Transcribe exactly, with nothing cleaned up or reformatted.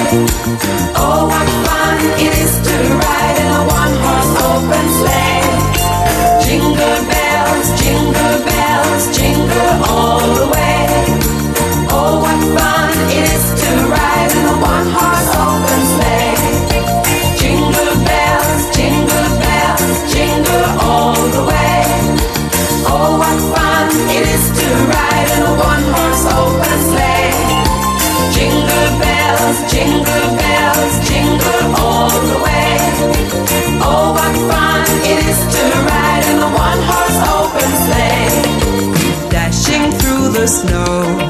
Oh, what fun it is to ride in a one-horse open sleigh. Jingle bells, jingle bells, jingle all the way. Oh, what fun it is to ride in a one-horse open sleigh. Jingle bells, jingle bells, jingle all the way. Oh, what fun it is to ride in a one-horse open sleigh. Jingle bells, jingle bells, jingle all the way. Oh, what fun it is to ride in a one-horse open sleigh. Dashing through the snow,